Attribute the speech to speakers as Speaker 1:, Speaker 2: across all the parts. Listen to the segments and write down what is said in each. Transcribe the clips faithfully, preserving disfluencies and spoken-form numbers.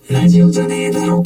Speaker 1: ラジオじゃねえだろ。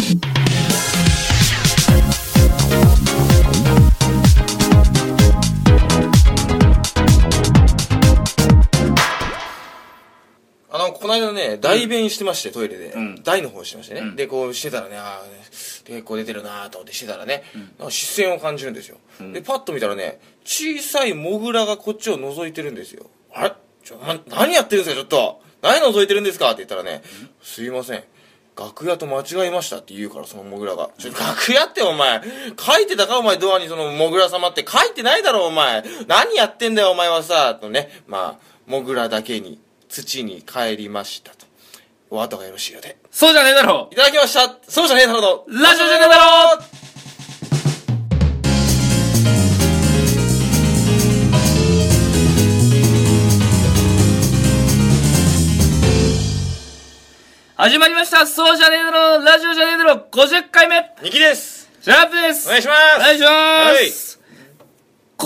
Speaker 2: あのこの間ね代弁してまして、トイレで、
Speaker 3: うん、
Speaker 2: 台の方してましてね、
Speaker 3: うん、
Speaker 2: でこうしてたらね、ああ結構出てるなと思ってしてたらね、うん、なんか視線を感じるんですよ、うん、でパッと見たらね小さいモグラがこっちを覗いてるんですよ。あれちょな何やってるんですか、ちょっと何覗いてるんですかって言ったらね、うん、すいません楽屋と間違えましたって言うから、そのモグラが、ちょ楽屋ってお前書いてたかお前、ドアにそのモグラ様って書いてないだろお前、何やってんだよお前はさとね、まあモグラだけに土に帰りましたと。お後がよろしいようで。
Speaker 3: そうじゃねえだろ。
Speaker 2: いただきました。そうじゃねえだろの
Speaker 3: ラジオじゃねえだろ。始まりました。そうじゃねえだろラジオじゃねえだろごじゅっかいめ。
Speaker 2: ニキです。
Speaker 3: シャープです。
Speaker 2: お願いします。
Speaker 3: お願いします。
Speaker 2: はい、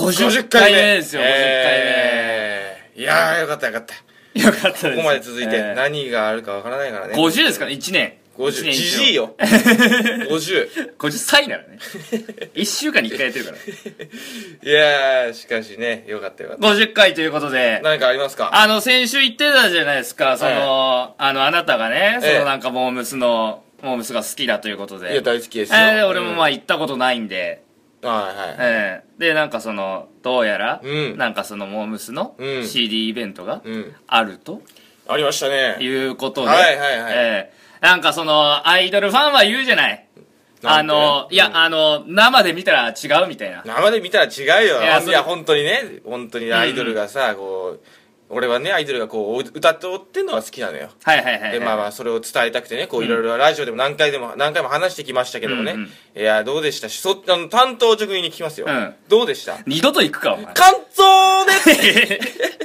Speaker 3: ごじゅっかいめですよ。
Speaker 2: えー、ごじゅっかいめ。いやーよかったよかった。
Speaker 3: よかったです。
Speaker 2: ここまで続いて何があるかわからないからね。
Speaker 3: ごじゅうですからね、いちねん。
Speaker 2: ごじゅう。じじいよ。ごじゅう。
Speaker 3: ごじゅっさいならね。いっしゅうかんにいっかいやってるから。
Speaker 2: いやー、しかしね、よかったよかった。
Speaker 3: ごじゅっかいということで。
Speaker 2: 何かありますか？
Speaker 3: あの、先週言ってたじゃないですか、その、はい、あの、あなたがね、そのなんかモームスの、モームスが好きだということで。
Speaker 2: いや、大好きですよ。
Speaker 3: えー、俺もまあ行ったことないんで。
Speaker 2: はいはい。
Speaker 3: えー、で、なんかその、どうやら、
Speaker 2: うん、
Speaker 3: なんかそのモームスの シーディー イベントがあると。
Speaker 2: ありましたね。
Speaker 3: いうことで。
Speaker 2: はいはいはい。
Speaker 3: えーなんかその、アイドルファンは言うじゃない。あの、いや、うん、あの、生で見たら違うみたいな。
Speaker 2: 生で見たら違うよ。いや、いや本当にね、本当にアイドルがさ、うん、こう、俺はね、アイドルがこう、歌っておってんのが好きなのよ。
Speaker 3: はいはいはい、はい。
Speaker 2: で、まあまあ、それを伝えたくてね、こう、いろいろラジオでも何回でも、何回も話してきましたけどもね。うんうん、いや、どうでしたそあの担当直入に聞きますよ。うん、どうでした
Speaker 3: 二度と行くか、お前。
Speaker 2: 感想で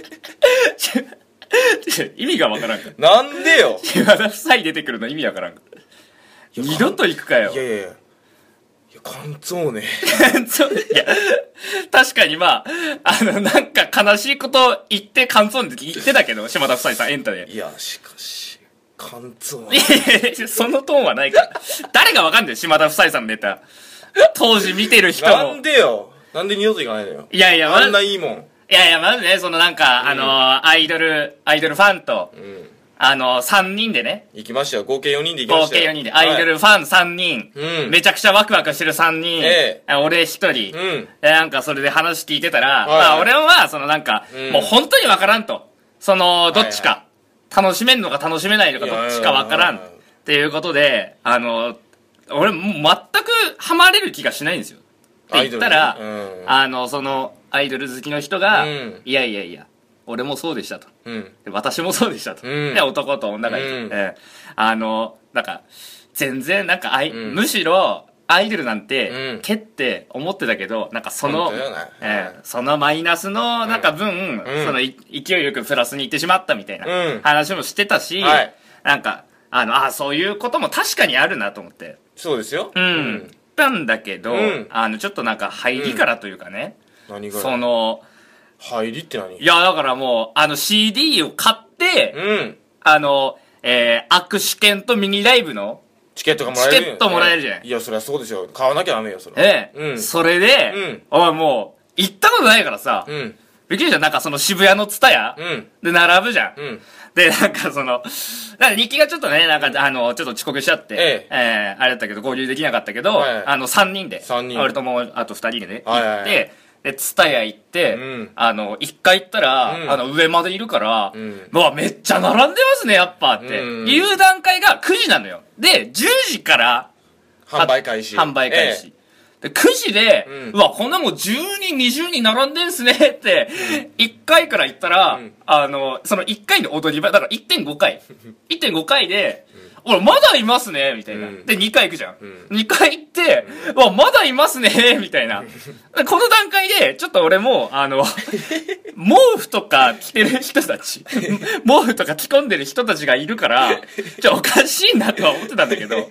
Speaker 3: 意味がわからんか。
Speaker 2: なんでよ。
Speaker 3: 島田夫妻出てくるの意味わからんか。二度と行くかよ。
Speaker 2: いやいやいや。いや、感想ね。
Speaker 3: 感想ね。いや、確かにまあ、あの、なんか悲しいこと言って感想って言ってたけど、島田夫妻さんエンタで。
Speaker 2: いや、しかし、感想
Speaker 3: ね。いやいや、そのトーンはないから。誰がわかんない島田夫妻さんのネタ。当時見てる人も。
Speaker 2: なんでよ。なんで二度と行かないのよ。
Speaker 3: いやいや、
Speaker 2: あんないいもん。
Speaker 3: いやいや、まずね、そのなんか、うん、あの、アイドル、アイドルファンと、うん、あの、さんにんでね。
Speaker 2: 行きましたよ。合計よにんで行きましたよ。
Speaker 3: 合計よにんで。アイドルファンさんにん。はい、めちゃくちゃワクワクしてるさんにん。ええ、俺ひとり。うん、なんかそれで話聞いてたら、はい、まあ俺は、そのなんか、うん、もう本当にわからんと。その、どっちか。はいはい、楽しめんのか楽しめないのかどっちかわからん。っていうことで、あの、俺もう全くハマれる気がしないんですよ。って言ったら、うん、あの、その、アイドル好きの人が、うん、いやいやいや、俺もそうでしたと。うん、私もそうでしたと。うん、で、男と女がいて、うんえー、あの、なんか、全然、なんか、あい、うん、むしろ、アイドルなんて、うん、けって思ってたけど、なんかその、えー、そのマイナスの、なんか分、うん、そのい、勢いよくプラスに行ってしまったみたいな話もしてたし、はい、なんか、あの、あ、そういうことも確かにあるなと思って。
Speaker 2: そうですよ。
Speaker 3: うん。うん、たんだけど、うん、あの、ちょっとなんか入りからというかね、
Speaker 2: 何が
Speaker 3: その
Speaker 2: 入りって何？
Speaker 3: いやだからもうあの シーディー を買って、うん、あの、えー、握手券とミニライブの
Speaker 2: チケットがもらえる、
Speaker 3: チケットもらえるじゃない、
Speaker 2: えー、いやそりゃそうですよ、買わなきゃダメよそれ。
Speaker 3: ええーうん、それで、うん、おいもう行ったことないからさ、うん、びっくりじゃん。なんかその渋谷のツタヤ、うん、で並ぶじゃん、うん、でなんかそのなんか日記がちょっとねなんかあのちょっと遅刻しちゃって、えええー、あれだったけど合流できなかったけど、はい、あのさんにんでさんにん俺ともうあとふたりでね、はいはいはい、行ってで、ツタヤ行って、うん、あの、一回行ったら、うん、あの、上までいるから、うん、うわ、めっちゃ並んでますね、やっぱって、うん、いう段階がくじなのよ。で、じゅうじから、
Speaker 2: 販売開始。
Speaker 3: 販売開始。ええ、で、くじで、うん、うわ、こんなもんじゅうにん、にじゅうにん並んでんすねって、いっかいから行ったら、うん、あの、そのいっかいの踊り場、だから いってんご 回。いってんご 回で、俺まだいますねみたいな、うん、でにかい行くじゃん、うん、にかい行って、うん、わまだいますねみたいなこの段階でちょっと俺もあの毛布とか着てる人たち毛布とか着込んでる人たちがいるからちょおかしいなとは思ってたんだけど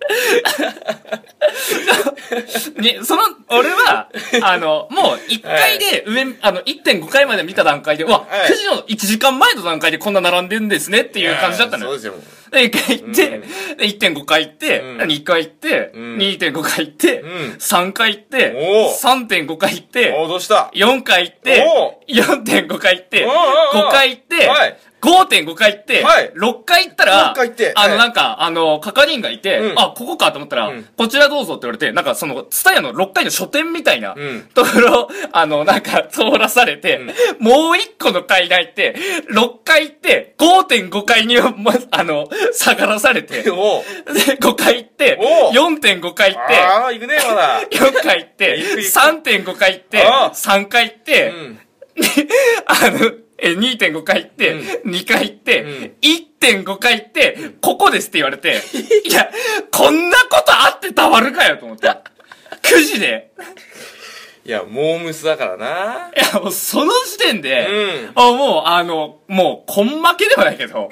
Speaker 3: にその俺はあのもういっかいで上、はい、あの いってんご 回まで見た段階でうわ、はい、くじのいちじかんまえの段階でこんな並んでるんですねっていう感じだったのよ。
Speaker 2: そうですよ。
Speaker 3: で、いっかい行って、うん、で、いってんごかい行って、うん、にかい行って、うん、にてんごかい行って、うん、さんかい行って、さんてんごかい行って、
Speaker 2: おー、どうした ?
Speaker 3: よんかい行って、よんてんごかい行って、ごかい行って、はい、ごてんごかい行って、はい、ろっかい行ったら、
Speaker 2: ろっかい行って、
Speaker 3: あの、なんか、あの、係員がいて、うん、あ、ここかと思ったら、うん、こちらどうぞって言われて、なんかその、ツタヤのろっかいの書店みたいな、うん、ところ、あの、なんか、通らされて、うん、もういっこの階段行って、ろっかい行って、ごてんごかいに、ま、あの、下がらされて、で、ごかい行って、よんてんごかい行って、
Speaker 2: ああ、行くね、まだ。
Speaker 3: よんかい行って、さんてんごかい行って、さんかい行って、うん、あの、え、にてんごかい行って、うん、にかい行って、うん、いってんごかい行って、ここですって言われて、いや、こんなことあってたまるかよと思って。くじで。
Speaker 2: いや、モームスだからな。
Speaker 3: いや、もうその時点で、うん、あもう、あの、もう、根負けではないけど、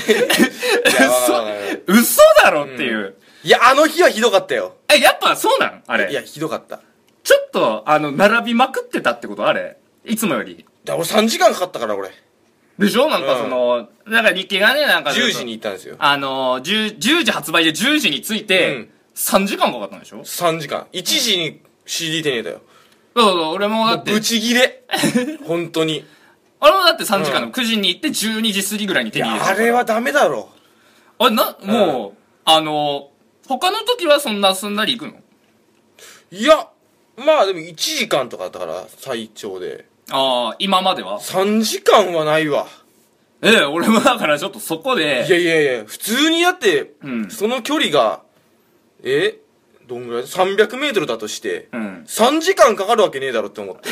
Speaker 3: 嘘、嘘だろっていう、うん。
Speaker 2: いや、あの日はひどかったよ。
Speaker 3: え、やっぱそうなんあれ。
Speaker 2: いや、ひどかった。
Speaker 3: ちょっと、あの、並びまくってたってことあれいつもより。
Speaker 2: 俺さんじかんかかったから、俺。
Speaker 3: でしょなんかその、うん、なんか日記がね、なんか。
Speaker 2: じゅうじに行ったんですよ。
Speaker 3: あの、じゅう、じゅうじ発売でじゅうじに着いて、うん、さんじかんかかったんでしょ ?
Speaker 2: さん 時間。いちじに シーディー 手に入れたよ。
Speaker 3: そうそう、俺もだって。
Speaker 2: ブチギレ。本当に。
Speaker 3: 俺もだってさんじかんのくじに行ってじゅうにじ過ぎぐらいに手に入れた。
Speaker 2: あれはダメだろ。
Speaker 3: あれな、もう、うん、あの、他の時はそんなすんなり行くの？
Speaker 2: いや、まあでもいちじかんとかだったから、最長で。
Speaker 3: ああ、今までは
Speaker 2: さんじかんはないわ。
Speaker 3: ええ、俺もだからちょっとそこで。
Speaker 2: いやいやいや、普通にだって、うん、その距離が、えどんぐらい ?さんびゃくメートルだとして、うん、さんじかんかかるわけねえだろって思って。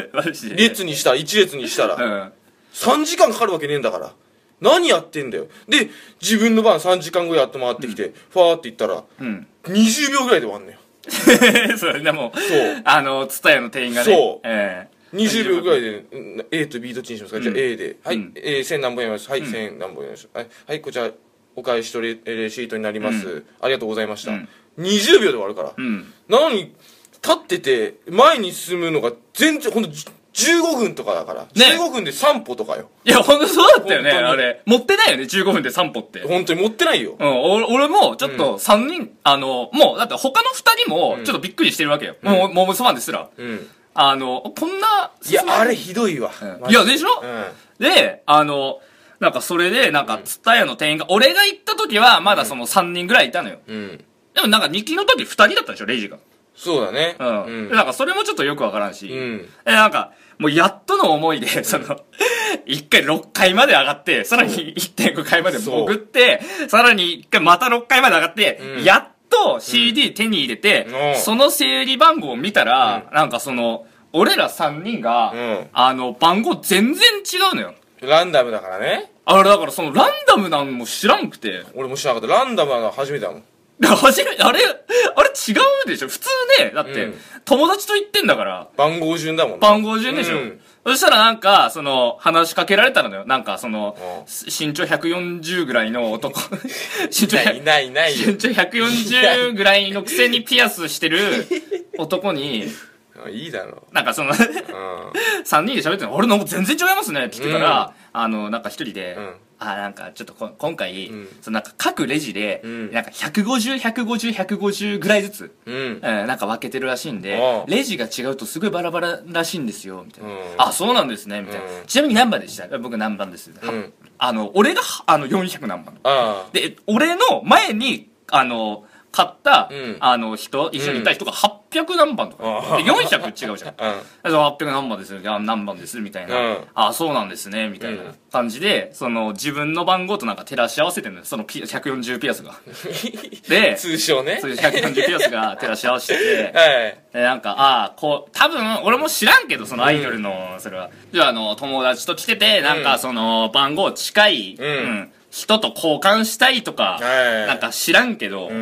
Speaker 2: マジで列にしたら、一列にしたら、うん、さんじかんかかるわけねえんだから。何やってんだよ。で、自分の番さんじかんごやって回ってきて、うん、ファーって言ったら、うん、にじゅうびょうぐらいで終わんのよ。
Speaker 3: それでも、そう。あの、ツタヤの店員がね。
Speaker 2: そう。えー、にじゅうびょうぐらいで、A と B どっちにしますか、うん、じゃあ A で。はい、うん、えー、せん何本やります。はい、うん、せん何本やります。はい、はい、こちら、お返し取り、レシートになります、うん。ありがとうございました。うん、にじゅうびょうで終わるから。うん、なのに、立ってて、前に進むのが全然、ほんと、じゅうごふんとかだから。ね、じゅうごふんでさん歩とかよ。
Speaker 3: いや、ほんとそうだったよね、あれ。持ってないよね、じゅうごふんでさん歩って。
Speaker 2: ほんとに持ってないよ。
Speaker 3: うん、俺も、ちょっとさんにん、うん、あの、もう、だって他のふたりも、ちょっとびっくりしてるわけよ。うん、もう、モームスファンですら。うん。あの、こんな、
Speaker 2: いや、あれひどいわ。
Speaker 3: うん、いや、でしょ、うん、で、あの、なんかそれで、なんか、ツタヤの店員が、俺が行った時は、まだそのさんにんぐらいいたのよ。うん。でもなんか、日記の時ふたりだったでしょ、レイジが。
Speaker 2: そうだね。
Speaker 3: うん。うん、なんか、それもちょっとよくわからんし。うん。え、なんか、もうやっとの思いで、その、いっかいろっかいまで上がって、さらに いってんごかいまで潜って、さらにいっかいまたろっかいまで上がって、うん、やっと シーディー 手に入れて、うん、その整理番号を見たら、うん、なんかその、俺らさんにんが、うん、あの、番号全然違うのよ。
Speaker 2: ランダムだからね。
Speaker 3: あれだからそのランダムなんも知らんくて。
Speaker 2: 俺も知らなかった。ランダムなの初めてだもん。
Speaker 3: 初めて、あれ、あれ違うでしょ普通ね、だって、うん、友達と言ってんだから。
Speaker 2: 番号順だもんね。
Speaker 3: 番号順でしょ、うん、そしたらなんか、その、話しかけられたのよ。なんか、その、身長ひゃくよんじゅうぐらいの男。
Speaker 2: 身長いないいない
Speaker 3: 身長ひゃくよんじゅうぐらいのくせにピアスしてる男に、
Speaker 2: いいだろ
Speaker 3: なんかその、さんにんで喋ってるの、俺の全然違いますねって言ってから、うん、あの、なんか一人で、うん、あ、なんかちょっとこ今回、うん、そのなんか各レジで、うん、なんかひゃくごじゅう、ひゃくごじゅう、ひゃくごじゅうぐらいずつ、うん、えー、なんか分けてるらしいんで、レジが違うとすごいバラバラらしいんですよ、みたいな。うん、あ、そうなんですね、みたいな。ちなみに何番でした僕何番です。うん、あの、俺が、あの、よんひゃく何番。で、俺の前に、あの、買った、うん、あの人、一緒にいた人がはっぴゃく何番とか。で、よんひゃく違うじゃん。うん、はっぴゃく何番です、何番です、みたいな。うん、あ、そうなんですね、みたいな感じで、その、自分の番号となんか照らし合わせてるのよ。そのピひゃくよんじゅうピアスが。で、
Speaker 2: 通称ね。
Speaker 3: そういうひゃくよんじゅうピアスが照らし合わせてて、はい、で、なんか、ああ、こう、多分、俺も知らんけど、そのアイドルの、それは。じゃあ、あの、友達と来てて、なんか、その、番号近い、うん、うん人と交換したいとか、なんか知らんけど、うん、うん。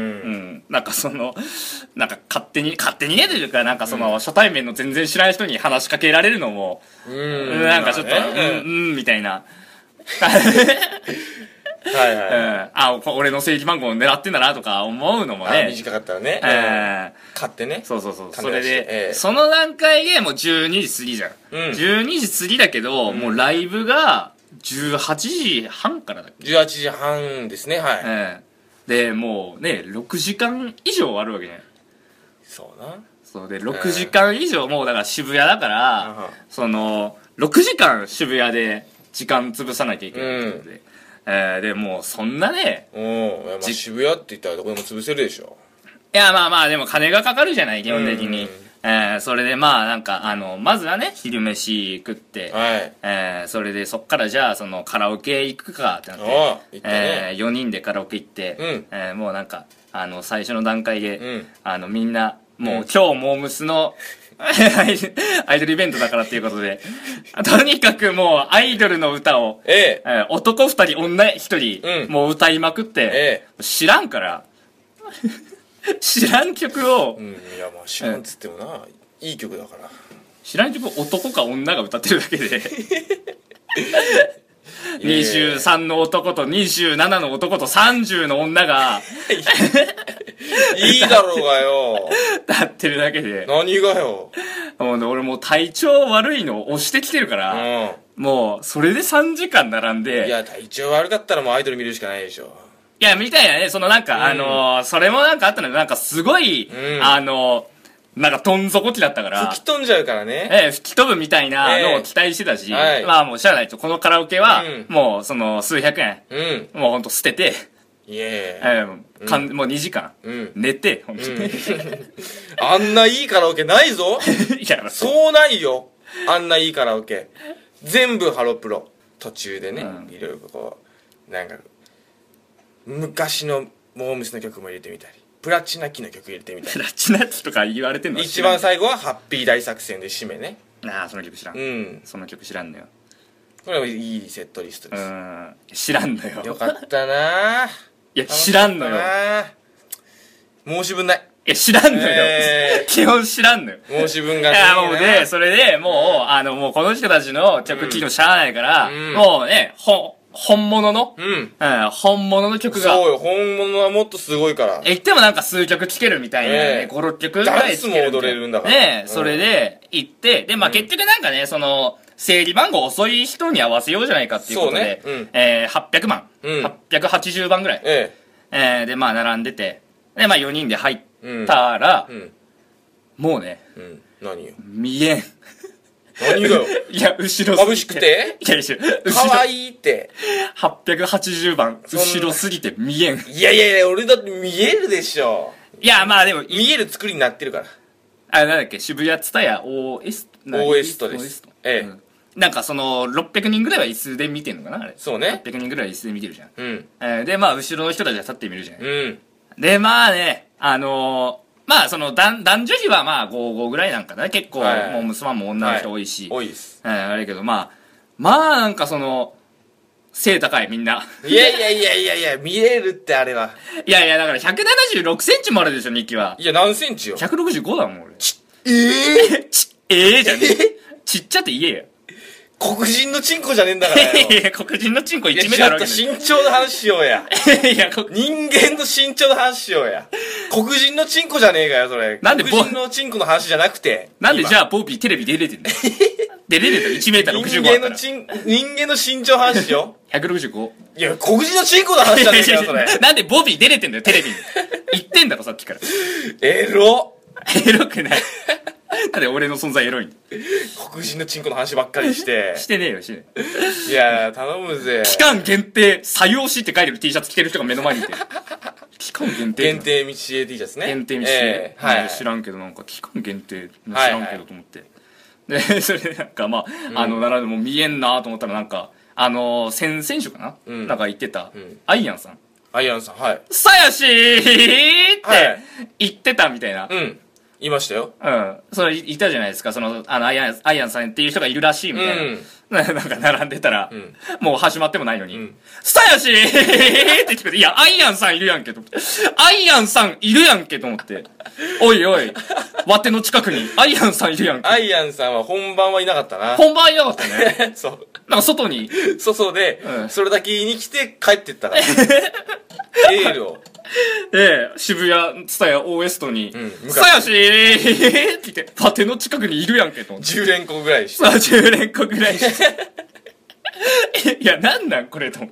Speaker 3: なんかその、なんか勝手に、勝手にねというか、なんかその、初対面の全然知らない人に話しかけられるのも、うん、なんかちょっと、うん、うん、みたいな。はいはい。うん。あ、俺の正規番号を狙ってんだなとか思うのもね。
Speaker 2: 短かったらね。えー、買ってね。
Speaker 3: そうそうそう。それで、えー、その段階でもうじゅうにじ過ぎじゃん。うん、じゅうにじ過ぎだけど、うん、もうライブが、 じゅうはちじはんからだっけ。
Speaker 2: じゅうはちじはんですね、はい。
Speaker 3: ええ。で、もうね、ろくじかん以上あるわけね。
Speaker 2: そうな。
Speaker 3: そうで、ろくじかん以上、もうだから渋谷だから、その、ろくじかん渋谷で時間潰さなきゃいけないってことで。うん、えー、で、もうそんなね。
Speaker 2: うん。まあ、渋谷って言ったらどこでも潰せるでしょ。
Speaker 3: いや、まあまあ、でも金がかかるじゃない、基本的に。うん、えー、それでまあ、なんか、あの、まずはね、昼飯食って、はい、えー、それでそっからじゃあ、その、カラオケ行くかってなって、ね、えー、よにんでカラオケ行って、うん、えー、もうなんか、あの、最初の段階で、うん、あの、みんな、もう、うん、今日モームスのアイドルイベントだからっていうことで、とにかくもうアイドルの歌を、えええー、男二人、女一人、うん、もう歌いまくって、ええ、知らんから、知らん曲を、
Speaker 2: うん、いやまあ知らんっつってもな、うん、いい曲だから。
Speaker 3: 知らん曲男か女が歌ってるだけでにじゅうさんの男とにじゅうななの男とさんじゅうの女が
Speaker 2: いいだろうがよ
Speaker 3: 歌ってるだけで。
Speaker 2: 何がよ。
Speaker 3: もうね、俺もう体調悪いのを押してきてるから、うん、もうそれでさんじかん並んで。
Speaker 2: いや体調悪かったらもうアイドル見るしかないでしょ。
Speaker 3: いや、みたいなね、そのなんか、うん、あのー、それもなんかあったのが、なんかすごい、うん、あのー、なんかどん底期だったから。
Speaker 2: 吹き飛んじゃうからね。
Speaker 3: ええ、吹き飛ぶみたいなのを期待してたし、えーはい、まあもうしゃあないと、このカラオケは、うん、もうその数百円、うん、もうほんと捨てて、
Speaker 2: いえ
Speaker 3: えーかんうん、もうにじかん、うん、寝て、ほんとに、うん。
Speaker 2: あんないいカラオケないぞいや、そうないよ。あんないいカラオケ。全部ハロプロ。途中でね、うん、いろいろこう、なんか、昔のモームスの曲も入れてみたりプラチナ期の曲入れてみたり。
Speaker 3: プラチナ期とか言われてんの？
Speaker 2: 一番最後はハッピー大作戦で締めね。
Speaker 3: ああ、その曲知らん。うん、その曲知らんのよ。
Speaker 2: これはいいセットリストです。う
Speaker 3: ん、知らんのよ。
Speaker 2: よかったな。
Speaker 3: いや知らんのよ。
Speaker 2: 申し分ない。
Speaker 3: いや知らんのよ、えー、基本知らんのよ。
Speaker 2: 申し分が
Speaker 3: ない。いやもうでそれでもう、うん、あのもうこの人たちの曲聴いてもしゃあないから、うん、もうねほ本物の、うん、うん、本物の曲が。
Speaker 2: そうよ、本物はもっとすごいから。
Speaker 3: え、言ってもなんか数曲聴けるみたいなね、ご、ろっきょくぐらい聴ける。
Speaker 2: ダンスも踊れるんだから。
Speaker 3: ね、うん、それで行って、で、まあ結局なんかね、その、整理番号遅い人に合わせようじゃないかっていうことで、そうね、うん、えー、はっぴゃくまん、うん、はっぴゃくはちじゅうばんぐらい。えええー、で、まあ並んでて、で、まあよにんで入ったら、うんうん、もうね、うん、
Speaker 2: 何よ。
Speaker 3: 見えん。
Speaker 2: 何がよ。
Speaker 3: いや、後ろすぎて。
Speaker 2: 眩しくて
Speaker 3: いや、後ろ。
Speaker 2: かわいいって。
Speaker 3: はっぴゃくはちじゅうばん、後ろすぎて見えん。
Speaker 2: いやいやいや、俺だって見えるでしょ。
Speaker 3: いや、まあでも。
Speaker 2: 見える作りになってるから。
Speaker 3: あ、なんだっけ、渋谷ツタヤ オーエスト。
Speaker 2: オーエストです。ええ、うん。
Speaker 3: なんかその、ろっぴゃくにんぐらいは椅子で見てんのかなあれ。
Speaker 2: そうね。
Speaker 3: ろっぴゃくにんぐらいは椅子で見てるじゃん。うん。えー、で、まあ、後ろの人たちは立ってみるじゃん。うん。で、まあね、あのー、まあ、その、男女比はまあ、ごたいごぐらいなんかな。結構、はい、もう、ムスマンも女の人多いし。
Speaker 2: はい、多いです。
Speaker 3: えー、あれけど、まあ、まあ、なんかその、背高い、みんな。
Speaker 2: いやいやいやいやいや、見えるって、あれは。
Speaker 3: いやいや、だから、ひゃくななじゅうろくセンチもあるでしょ、ニッキは。
Speaker 2: いや、何センチよ。
Speaker 3: ひゃくろくじゅうごだもん、俺。
Speaker 2: ち、えぇ、
Speaker 3: ー、ち、えぇ、ー、じゃねえ。ちっちゃって言えよ。
Speaker 2: 黒人のチンコじゃねえんだからよ。
Speaker 3: いや、黒人のチンコいちメートルあるわけ。
Speaker 2: ちょっと身長の話しようや。いや、人間の身長の話しようや。黒人のチンコじゃねえかよ、それ。なんで黒人のチンコの話じゃなくて。
Speaker 3: なんでじゃあ、ボービーテレビ出れてんだよ。出れるといちメートルろくじゅうごあったら。
Speaker 2: 人間のチン、人間の身長話しよう。
Speaker 3: ひゃくろくじゅうご。
Speaker 2: いや、黒人のチンコの話じゃねえかよ、それ。
Speaker 3: なんでボビー出れてんだよ、テレビに。言ってんだろ、さっきから。
Speaker 2: エロ。
Speaker 3: エロくない。なんで俺の存在エロいん
Speaker 2: 黒人のチンコの話ばっかりして。
Speaker 3: してねえよ、してねえ。
Speaker 2: いや、頼むぜ。
Speaker 3: 期間限定、採用しって書いてる T シャツ着てる人が目の前にいて。期間限定。
Speaker 2: 限定道枝 T シャツね。
Speaker 3: 限定道枝。えー、はい。知らんけど、なんか期間限定、知らんけどと思って。はいはい、で、それでなんかまあ、うん、あの、ならでも見えんなと思ったらなんか、あの、先々週かな、うん、なんか言ってた、うん、アイアンさん。
Speaker 2: アイアンさん、はい。
Speaker 3: さやしーって言ってたみたいな。
Speaker 2: うん。言いましたよ。
Speaker 3: うん。それ言ったじゃないですか。その、あの、アイアン、アイアンさんっていう人がいるらしいみたいな。うん、なんか並んでたら、うん、もう始まってもないのに、うん、さやしーって聞こえて、いや、アイアンさんいるやんけと思って。アイアンさんいるやんけと思って。おいおい、わての近くにアイアンさんいるやんけ。
Speaker 2: アイアンさんは本番はいなかったな。
Speaker 3: 本番はいなかったね。
Speaker 2: そう。
Speaker 3: なんか外に。
Speaker 2: 外で、うん、それだけ言いに来て帰ってったから。エールを。
Speaker 3: で、渋谷、ツタヤ、オーエストに、さやしーって言って、パテの近くにいるやんけと。
Speaker 2: じゅう連呼ぐらいして。
Speaker 3: さあ、じゅう連呼ぐらいして。 いや、なんなんこれと思って。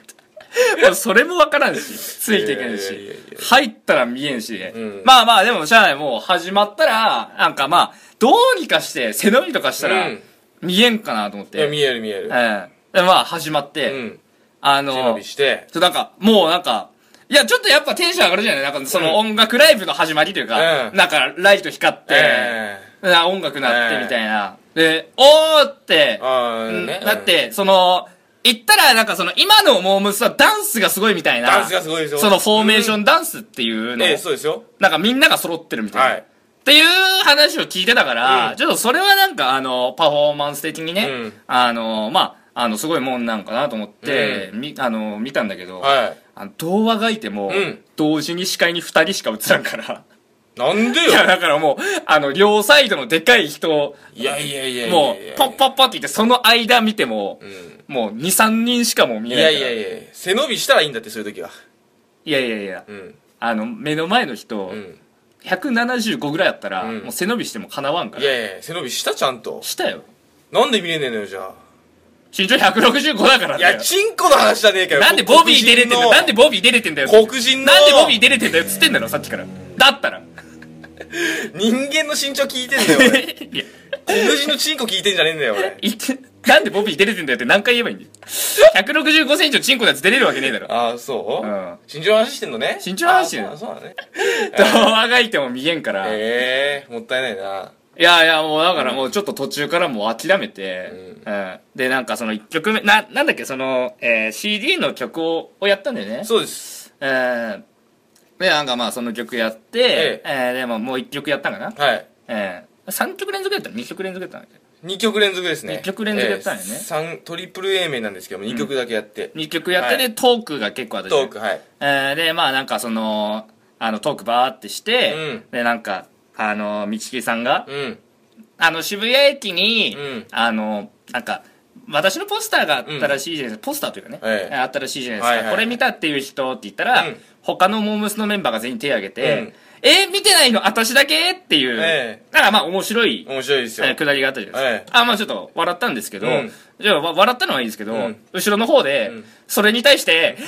Speaker 3: それもわからんし、ついていけんし、入ったら見えんし、うん、まあまあでもしゃあない、もう始まったら、なんかまあ、どうにかして背伸びとかしたら、見えんかなと思って。
Speaker 2: いや、見える見える。
Speaker 3: うん。で、まあ始まって、うん、あの、
Speaker 2: 背伸びして、
Speaker 3: ちょ、なんか、もうなんか、いや、ちょっとやっぱテンション上がるじゃないなんかその音楽ライブの始まりというか、うん、なんかライト光って、えー、音楽鳴ってみたいな。えー、で、おーって、ね、なって、その、言ったらなんかその今のモームスはダンスがすごいみたいな。
Speaker 2: ダンスがすごいですよ。
Speaker 3: そのフォーメーションダンスっていうの。
Speaker 2: ええ、そうですよ。
Speaker 3: なんかみんなが揃ってるみたいな。はい。っていう話を聞いてたから、うん、ちょっとそれはなんかあの、パフォーマンス的にね、うん、あの、まあ、あの、すごいもんなんかなと思って、うん、み、あの、見たんだけど、はい。あの、童話がいても、うん、同時に視界に二人しか映らんから。
Speaker 2: なんでよ。
Speaker 3: いや、だからもう、あの、両サイドのでかい人、
Speaker 2: いやいやいやいや
Speaker 3: もう、ポッポッポって言って、その間見ても、うん、もう、二、三人しかもう見えない。
Speaker 2: いやいやいや背伸びしたらいいんだって、そういう時は。
Speaker 3: いやいやいや、うん、あの、目の前の人、うん、ひゃくななじゅうごぐらいやったら、うん、もう背伸びしてもかなわんから。
Speaker 2: いやいや、背伸びしたちゃんと。
Speaker 3: したよ。
Speaker 2: なんで見れねえのよ、じゃあ。
Speaker 3: 身長ひゃくろくじゅうごだから
Speaker 2: ね。いや、チンコの話じゃねえかよ。
Speaker 3: なんでボビー出れてんだよ。なんでボビー出れてんだよ。
Speaker 2: 黒人の。
Speaker 3: なんでボビー出れてんだよ。つってんだろ、さっきから。だったら。
Speaker 2: 人間の身長聞いてんだよ、俺。いや、黒人のチンコ聞いてんじゃねえんだよ、俺。
Speaker 3: 言って、なんでボビー出れてんだよって何回言えばいいんだよ。ひゃくろくじゅうごセンチのチンコのやつ出れるわけねえだろ。
Speaker 2: ああ、そう、うん、身長の話してんのね。
Speaker 3: 身長の話してんの。
Speaker 2: そうだね。
Speaker 3: 動画がいても見えんから。
Speaker 2: ええー、もったいないな。
Speaker 3: いやいや、もうだからもうちょっと途中からもう諦めて、うん。うん、で、なんかそのいっきょくめ、な、なんだっけ、その、えー、シーディー の曲ををやったんだよね。
Speaker 2: そうです。
Speaker 3: えー、で、なんかまあその曲やって、えええー、でももういっきょくやったんかな。
Speaker 2: はい。
Speaker 3: えー、さんきょく連続やったの ?に 曲連続やったんだっけ
Speaker 2: にきょく連続ですね。
Speaker 3: にきょく連続やったんよね。えー、
Speaker 2: さんトリプル A 面なんですけども、にきょくだけやって。
Speaker 3: うん、にきょくやって、はい、で、トークが結構あったじゃん。
Speaker 2: トーク、はい。
Speaker 3: えー、で、まあなんかその、あの、トークバーってして、うん、で、なんか、あの、みちきさんが、うん、あの、渋谷駅に、うん、あの、なんか、私のポスターがあったらしいじゃないですか。うん、ポスターというかね、ええ、あったらしいじゃないですか。はいはい、これ見たっていう人って言ったら、うん、他のモームスのメンバーが全員手を挙げて、うんえー、見てないの私だけっていう。ええ。だからまあ面白い。
Speaker 2: 面白いですよ。
Speaker 3: えー、くだりがあったじゃないですか。ええ。あ、まあちょっと笑ったんですけど、うん、じゃあ笑ったのはいいですけど、うん、後ろの方で、うん、それに対して、えー、えー、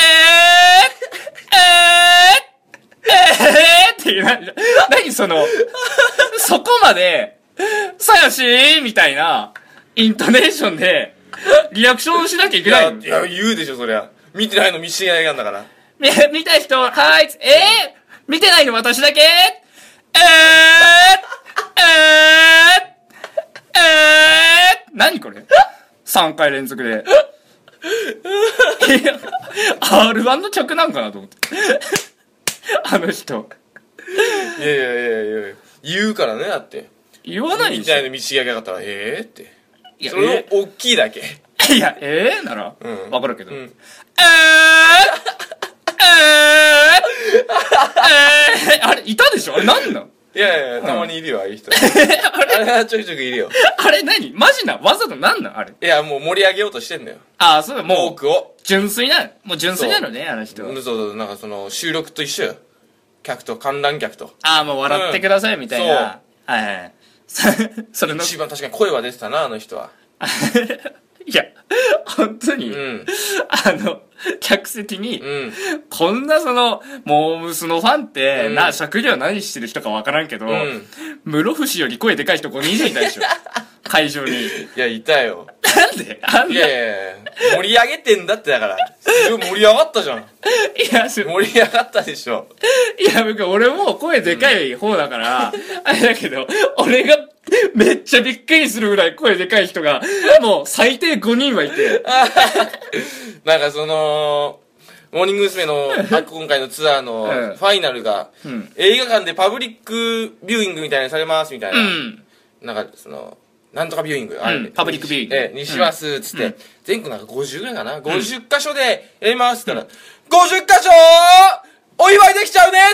Speaker 3: えーっていう、な、何その、そこまで、さやしーみたいな、イントネーションで、リアクションしなきゃいけない。
Speaker 2: いや、いや言うでしょ、そりゃ。見てないの見知り合いなんだから。
Speaker 3: 見、見た人、はーい、えー見てないの私だけえー、えー、えー、何これ ?さん 回連続で。いや、アールワン の曲なんかなと思って。あの人。
Speaker 2: いやいやいやいや言うからね、だって。
Speaker 3: 言わないでしょ。
Speaker 2: みたいな道がやがったら、えーって。いや、それを大きいだけ。
Speaker 3: いや、えーなら、うん、わかるけど。うん、えーえー、えー、あれ、いたでしょあれ何なの
Speaker 2: いやいや、たまにいるよ、ああいう人。あれはちょいちょいいるよ。
Speaker 3: あれ何マジなわざと何なんあれ。
Speaker 2: いや、もう盛り上げようとしてんだよ。
Speaker 3: ああ、そうだ、もう。
Speaker 2: トークを。
Speaker 3: 純粋な、もう純粋なのね、あの人。
Speaker 2: そうそう、なんかその、収録と一緒よ。客と、観覧客と。
Speaker 3: ああ、もう笑ってください、みたいな。うん、そう。はいはい。それの。
Speaker 2: 一番確かに声は出てたな、あの人は。
Speaker 3: いや、本当に、うん、あの、客席に、うん、こんなその、モームスのファンって、うん、な、職業何してる人かわからんけど、うん、室伏より声でかい人ごにん以上いたでしょ。会場に。い
Speaker 2: や、いたよ。
Speaker 3: なんであんな。
Speaker 2: いやいやいや盛り上げてんだってだから。すごい盛り上がったじゃん。い
Speaker 3: や、
Speaker 2: 盛り上がったでしょ。
Speaker 3: いや、僕、俺も声でかい方だから、うん、あれだけど、俺が、めっちゃびっくりするぐらい声でかい人が、もう最低ごにんはいて。
Speaker 2: なんかその、モーニング娘。の今回のツアーのファイナルが、うん、映画館でパブリックビューイングみたいにされますみたいな。うん、なんかその、なんとかビューイング。あれ、
Speaker 3: うん、パブリックビューイング。
Speaker 2: ええ、にします、つって、うん。全国なんかごじゅうぐらいかな。ごじゅっかしょでやりますって言ったら、うん、ごじゅっかしょお祝いできちゃうね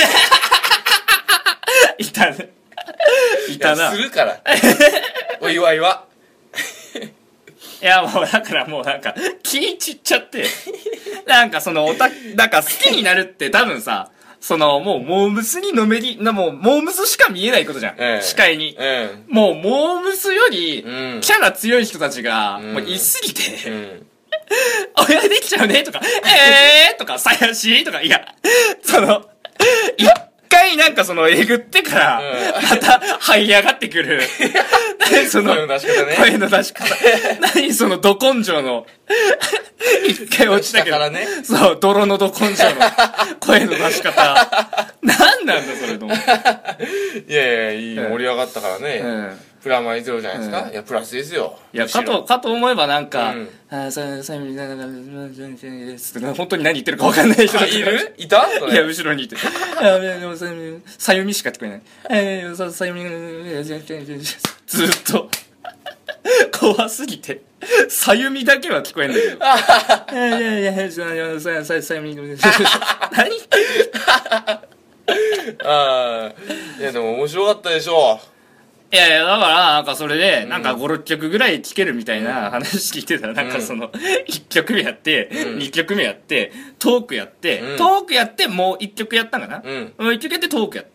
Speaker 3: いたね。いたな。
Speaker 2: するから。お祝いは。
Speaker 3: いや、もうだからもうなんか、気散っちゃって。なんかそのオタ、なんか好きになるって多分さ、 その、もう、モームスにのめり、な、もう、モームスしか見えないことじゃん。ええ、視界に。ええ、もう、モームスより、キャラ強い人たちが、もう、いすぎて、うん、親できちゃうねとか、えーとか、さやしとか、いや、その、一回なんかその、えぐってから、また、這い上がってくる。何その、声の出し方ね。声の出し方。何その、ど根性の、一回落ちたけど。ね、そう、泥のど根性の、声の出し方。何なんだ、それと。
Speaker 2: いやいや、いい、盛り上がったからね。うんプラマイゼロじゃないですか、うん、いやプラスですよ。
Speaker 3: いやかとかと思えばなんか、うん、あささみななな本当に何言ってるか分かんない人が
Speaker 2: いるいた
Speaker 3: いや後ろにいてあでもささゆみしか聞こえないえー、ささゆみずっと怖すぎてさゆみだけは聞こえんだけどいやいやいやさささゆみ何
Speaker 2: あいやでも面白かったでしょ
Speaker 3: いやいや、だから、なんかそれで、なんかご、ろっきょくぐらい聴けるみたいな話聞いてたら、なんかその、いっきょくめやって、にきょくめやって、トークやって、トークやって、もういっきょくやったんかなもういっきょくやってトークやった。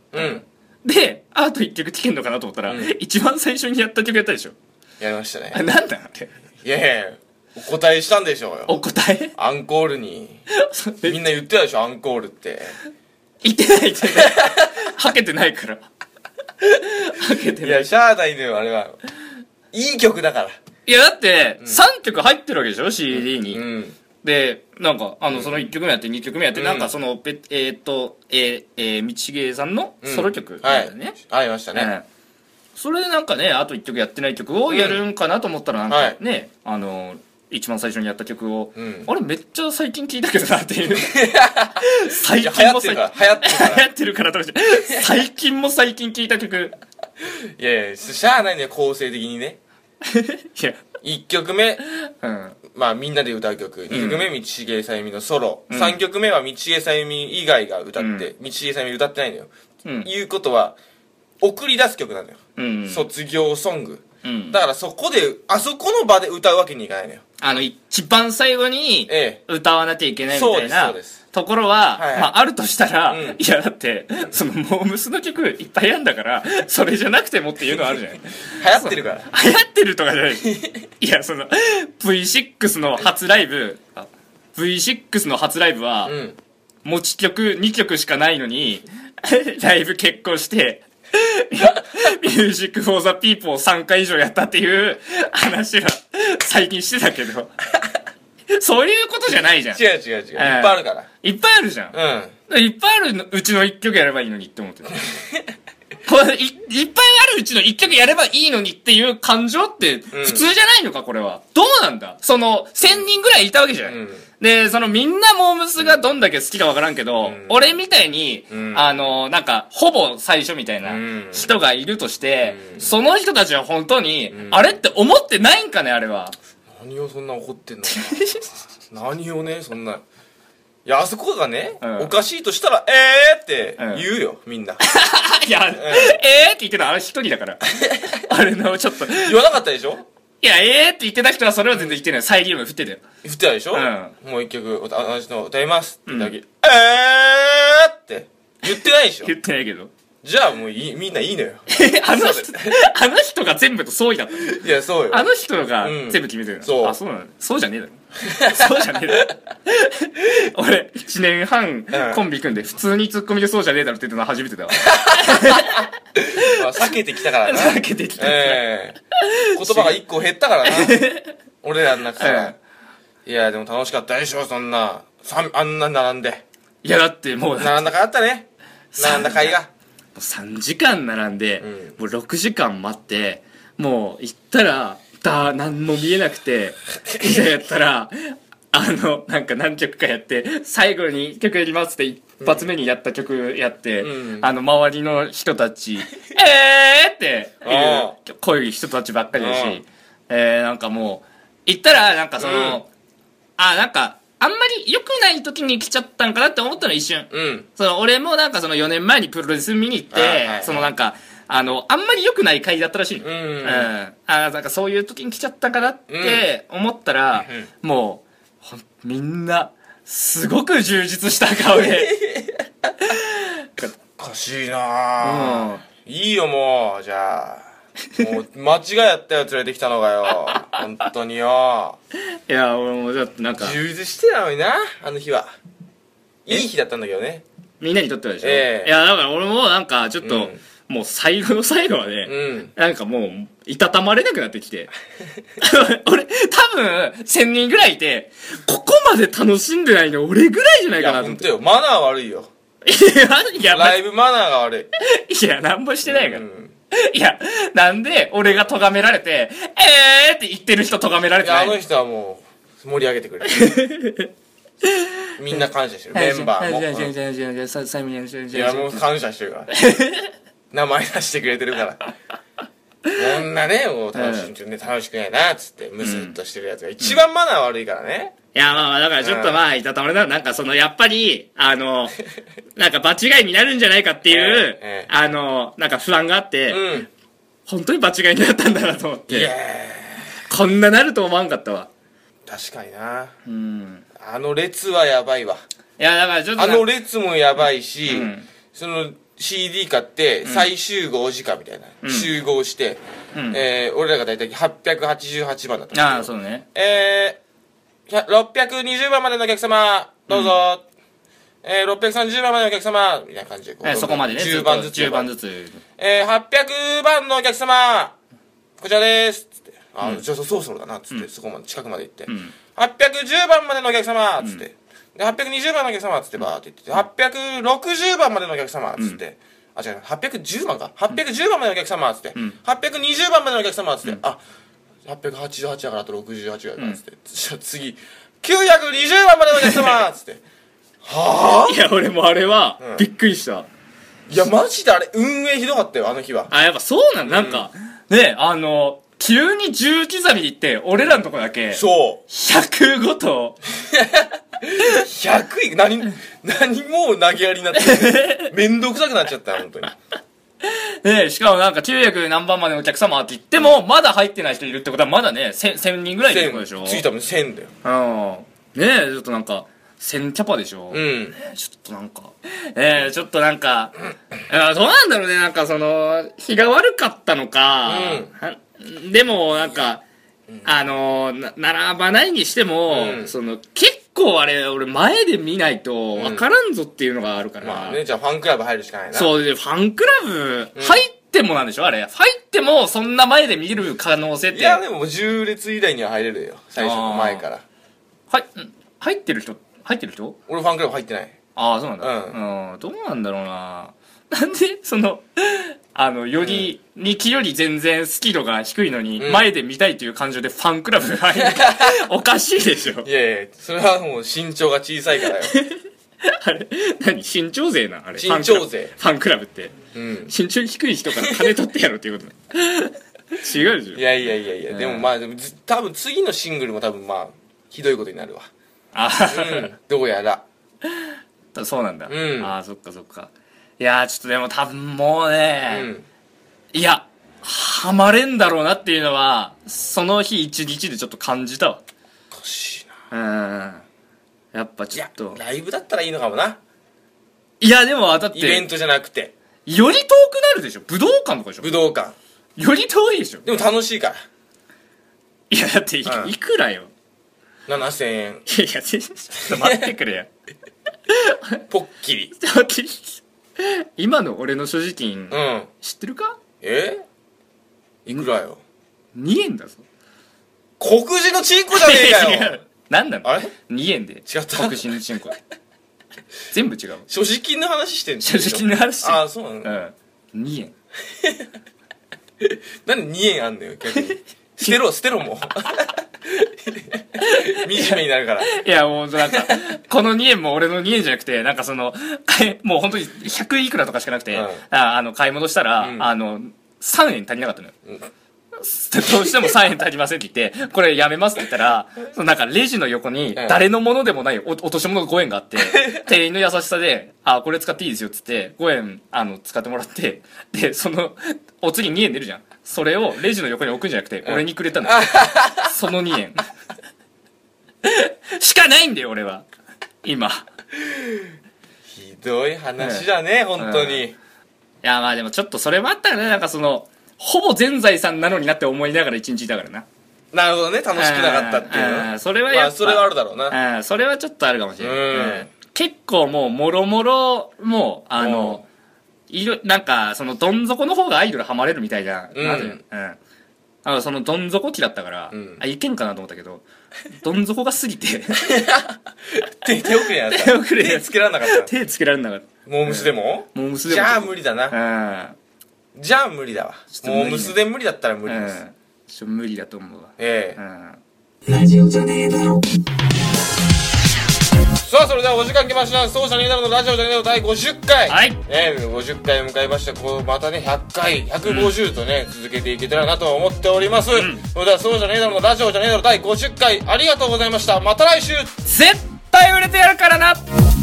Speaker 3: で、あといっきょく聴けんのかなと思ったら、一番最初にやった曲やったでしょ
Speaker 2: やりましたね。
Speaker 3: あ、なんだって。
Speaker 2: いやいやお答えしたんでしょうよ。
Speaker 3: お答え
Speaker 2: アンコールに。みんな言ってたでしょ、アンコールって。
Speaker 3: 言ってない言ってない。はけてないから。
Speaker 2: いや、しゃあないのよ、あれは。いい曲だから。
Speaker 3: いや、だって、さんきょく入ってるわけでしょ ?シーディー に。うん。で、なんか、あの、そのいっきょくめやってにきょくめやって、なんかその、えーっと、えー、えー、道重さんのソロ曲だよね。
Speaker 2: ありましたね。
Speaker 3: それでなんかね、あといっきょくやってない曲をやるんかなと思ったら、なんかね、あの、一番最初にやった曲を、うん、あれめっちゃ最近聴いたけどなっていう最近も最近
Speaker 2: 流行ってるから
Speaker 3: 流行ってるからとか最近も最近聴いた曲
Speaker 2: いやいやしゃあないね構成的にねいやいっきょくめ、うん、まあみんなで歌う曲、にきょくめ道重さゆみのソロ、うん、さんきょくめは道重さゆみ以外が歌って、うん、道重さゆみ歌ってないのよ、うん、いうことは送り出す曲なのよ、うん、卒業ソング、うん、だからそこであそこの場で歌うわけにいかないのよ
Speaker 3: あの一番最後に歌わなきゃいけないみたいなところは、はいはい、まああるとしたら、うん、いやだってそのモームスの曲いっぱいあるんだからそれじゃなくてもっていうのはあるじゃない
Speaker 2: 流行ってるから
Speaker 3: 流行ってるとかじゃないいやその ブイシックス の初ライブ ブイシックス の初ライブは、うん、持ち曲にきょくしかないのにライブ結婚してミュージックフォーザピーポーをさんかい以上やったっていう話は最近してたけどそういうことじゃないじゃん。
Speaker 2: 違う違う違う、いっぱいあるから
Speaker 3: いっぱいあるじゃん、うん、いっぱいあるうちのいっきょくやればいいのにって思ってたこれ い, いっぱいあるうちのいっきょくやればいいのにっていう感情って普通じゃないのかこれはどうなんだそのせんにんぐらいいたわけじゃん、うんで、そのみんなモームスがどんだけ好きかわからんけど、うん、俺みたいに、うん、あの、なんか、ほぼ最初みたいな人がいるとして、うん、その人たちは本当に、うん、あれって思ってないんかね、あれは。
Speaker 2: 何をそんな怒ってんのかな何をね、そんな。いや、あそこがね、うん、おかしいとしたら、えーって言うよ、うん、みんな。
Speaker 3: いや、うん、えーって言ってたのあれ一人だから。あれの、ちょっと。
Speaker 2: 言わなかったでしょ
Speaker 3: いや、えーって言ってた人はそれは全然言ってない。サイリウム振ってたよ。
Speaker 2: 振ってたでしょ、うん、もう一曲、同じの歌いますってだけ、うん、えーって言ってないでしょ
Speaker 3: 言ってないけど。
Speaker 2: じゃあもういいみんないいのよ。
Speaker 3: あの人、あの人が全部と相違だった。
Speaker 2: いや、そうよ。
Speaker 3: あの人が全部決めてるの、うん、そう。あ、そうなのそうじゃねえだろ。そうじゃねえだろ。俺、一年半コンビ組んで普通にツッコミでそうじゃねえだろって言ったの初めてだわ。
Speaker 2: まあ、避けてきたからな。
Speaker 3: 避けてきた。
Speaker 2: えー、言葉が一個減ったからな。俺らの中から。いや、でも楽しかったでしょ、そんな。あんな並んで。
Speaker 3: いや、だってもう。
Speaker 2: 並んだかいあったね。並んだかいが。
Speaker 3: さんじかん並んで、うん、もうろくじかん待って、もう行ったら、だ、何も見えなくて、いざやったら、あの、なんか何曲かやって、最後に曲やりますって一発目にやった曲やって、うん、あの、周りの人たち、えーっていう、こういう人たちばっかりだし、えー、なんかもう、行ったら、なんかその、うん、あ、なんか、あんまり良くない時に来ちゃったんかなって思ったの一瞬。うん。その、俺もなんかそのよねんまえにプロレス見に行って、はいはい、そのなんか、あの、あんまり良くない回だったらしい。うん。うん。あ、なんかそういう時に来ちゃったかなって思ったら、うん、もう、ほん、みんな、すごく充実した顔で、
Speaker 2: おかしいな、うん、いいよもうじゃあもう間違いやったよ連れてきたのがよ本当によ。
Speaker 3: いや俺もちょっとなんか
Speaker 2: 充実してたのになあの日は。いい日だったんだけどね
Speaker 3: みんなにとってはでしょ、えー、いやだから俺もなんかちょっと、うん、もう最後の最後はね、うん、なんかもういたたまれなくなってきて俺多分せんにんぐらいいてここまで楽しんでないの俺ぐらいじゃないかなと思って。
Speaker 2: いや本当よマナー悪いよいやライブマナーが悪
Speaker 3: い。いやなんもしてないから、うん、いやなんで俺が咎められてえーって言ってる人咎められてない。
Speaker 2: いやあの人はもう盛り上げてくれるみんな感謝してるメンバーも。いやもう感謝してるから名前出してくれてるからこんなねもう楽しい、ね、楽しくないなっつってムスッとしてるやつが一番マナー悪いからね。
Speaker 3: いやまあまあだからちょっとまあいたたまれななんかそのやっぱりあのなんか場違いになるんじゃないかっていう、えーえー、あのなんか不安があって、うん、本当に場違いになったんだなと思って、こんななると思わんかったわ。
Speaker 2: 確かにな、うん、あの列はやばいわ。
Speaker 3: いやだからちょっと
Speaker 2: あの列もやばいし、うん、その シーディー 買って再集合時間みたいな、うん、集合して、うん、えー、俺らが大体はっぴゃくはちじゅうはちばんだったんですけど、
Speaker 3: ああそうね、
Speaker 2: えー、ろっぴゃくにじゅうばんまでのお客様どうぞ、うん、えー、ろっぴゃくさんじゅうばんまでのお客様みたいな感じでこう、
Speaker 3: えー、そこまでね
Speaker 2: じゅうばんずつ
Speaker 3: じゅうばんずつ、
Speaker 2: えー、はっぴゃくばんのお客様こちらですつって、ああ、うん、じゃあそろそろだなっつって、うん、そこまで近くまで行って、うん、はっぴゃくじゅうばんまでのお客様っつって、うん、ではっぴゃくにじゅうばんのお客様っつってバーって言ってて、はっぴゃくろくじゅうばんまでのお客様っつって、うん、あ違うはっぴゃくじゅうばんかはっぴゃくじゅうばんまでのお客様っつって、うん、はっぴゃくにじゅうばんまでのお客様っつって、うん、あはっぴゃくはちじゅうはちだからあとろくじゅうはちだからっつって、うん、じゃあ次きゅうひゃくにじゅうばんまでのお客様っつっては
Speaker 3: あいや俺もあれは、うん、びっくりした。
Speaker 2: いやマジであれ運営ひどかったよあの日は。
Speaker 3: あやっぱそうなんなんか、うん、ねあの急に十刻みに行って俺らのとこだけ
Speaker 2: そう
Speaker 3: ひゃくごと
Speaker 2: ひゃくい何何もう投げやりになってめんどくさくなっちゃった本当に
Speaker 3: ねしかもなんかきゅうひゃく何番までのお客様って言っても、うん、まだ入ってない人いるってことはまだねせんにんぐらいいるってことでしょ。
Speaker 2: ついたもんせんだよ。
Speaker 3: うんねえちょっとなんかせんキャパでしょ。うん、ね、ちょっとなんかえー、ちょっとなんかどうなんだろうねなんかその日が悪かったのか、うん、でもなんか、うん、あのな並ばないにしても、うん、その結構あれ俺前で見ないと分からんぞっていうのがあるから、うん、
Speaker 2: まあねじゃあファンクラブ入るしかないな。
Speaker 3: そうでファンクラブ入ってもなんでしょ、うん、あれ入ってもそんな前で見る可能性って。
Speaker 2: いやでもじゅう列以内には入れるよ最初の前から。
Speaker 3: はい入ってる人入ってる人
Speaker 2: 俺ファンクラブ入ってない。
Speaker 3: ああそうなんだ、うん、うん、どうなんだろうななんでそのあのより、うん、にきより全然スキルが低いのに、うん、前で見たいという感情でファンクラブが入るおかしいでしょ。
Speaker 2: いやいやそれはもう身長が小さいからよ
Speaker 3: あれ何身長税なあれ
Speaker 2: 身長税
Speaker 3: ファンクラブって、うん、身長低い人から金取ってやろうっていうこと違うでしょ。
Speaker 2: いやいやいやいや、うん、でもまあでも多分次のシングルも多分まあひどいことになるわ。あうん、どうやら
Speaker 3: そうなんだ、うん、ああそっかそっか。いやーちょっとでも多分もうね、うん、いやハマれんだろうなっていうのはその日一日でちょっと感じたわ。
Speaker 2: おかしい
Speaker 3: な。うんやっぱちょっと
Speaker 2: ライブだったらいいのかもな。
Speaker 3: いやでもだって
Speaker 2: イベントじゃなくて
Speaker 3: より遠くなるでしょ。武道館とかでしょ。
Speaker 2: 武道館
Speaker 3: より遠いでしょ。
Speaker 2: でも楽しいから。
Speaker 3: いやだって い,、うん、いくらよ
Speaker 2: ななせんえん。い
Speaker 3: やいやちょっと待ってくれよ
Speaker 2: ポッキリ
Speaker 3: ポッキリ今の俺の所持金、うん、知ってるか。
Speaker 2: えいくらよ。
Speaker 3: にえんだぞ。
Speaker 2: 黒人のチンコじゃねえかよ
Speaker 3: 何なの
Speaker 2: あれ
Speaker 3: にえんで
Speaker 2: 違った
Speaker 3: 黒人のチンコ全部違う。
Speaker 2: 所持金の話してんの。
Speaker 3: 所持金の話してん
Speaker 2: の。ああそうなの、
Speaker 3: うん、にえん
Speaker 2: なんでにえんあんのよ逆に捨てろ捨てろもう惨めになるから。
Speaker 3: いやもうなんかこのにえんも俺のにえんじゃなくてなんかそのもう本当にひゃくいくらとかしかなくて、うん、ああの買い物したら、うん、あのさんえん足りなかったのよ、うん、どうしてもさんえん足りませんって言ってこれやめますって言ったらそのなんかレジの横に誰のものでもない お, 落とし物ごえんがあって店員の優しさであこれ使っていいですよっつってごえんあの使ってもらってでそのお次にえん出るじゃん。それをレジの横に置くんじゃなくて俺にくれたのよそのにえんしかないんだよ俺は今。
Speaker 2: ひどい話だね、うん、本当に、うん、い
Speaker 3: やまあでもちょっとそれもあったよね。なんかそのほぼ全財産なのになって思いながら一日いたからな。
Speaker 2: なるほどね、楽しくなかったっていうの。
Speaker 3: それはやっぱ、まあ、
Speaker 2: それはあるだろうな。
Speaker 3: それはちょっとあるかもしれない、うんうん、結構もうもろもろもうあのいろなんかそのどん底の方がアイドルハマれるみたいな、うん、うんあのそのどん底期だったから、うん、あいけんかなと思ったけどどん底が過ぎて
Speaker 2: 手手遅れやった
Speaker 3: 手遅れ
Speaker 2: 手つけられなかった
Speaker 3: 手つけられなかった
Speaker 2: モームスでも、
Speaker 3: うん、モームスでも
Speaker 2: じゃあ無理だな、うん、じゃあ無理だわ。モームスで無理だったら無理です、うん、
Speaker 3: ちょ無理だと思うわ。
Speaker 2: ええ、うん、ラジオじゃねえだろ。さあそれではお時間来ました。そうじゃねえだろのラジオじゃねえだろだいごじゅっかい、
Speaker 3: はい、
Speaker 2: ね、ごじゅっかい迎えました。こうまたねひゃっかいひゃくごじゅうとね、うん、続けていけたらなと思っております、うん、それではそうじゃねえだろのラジオじゃねえだろだいごじゅっかいありがとうございました。また来週
Speaker 3: 絶対売れてやるからな。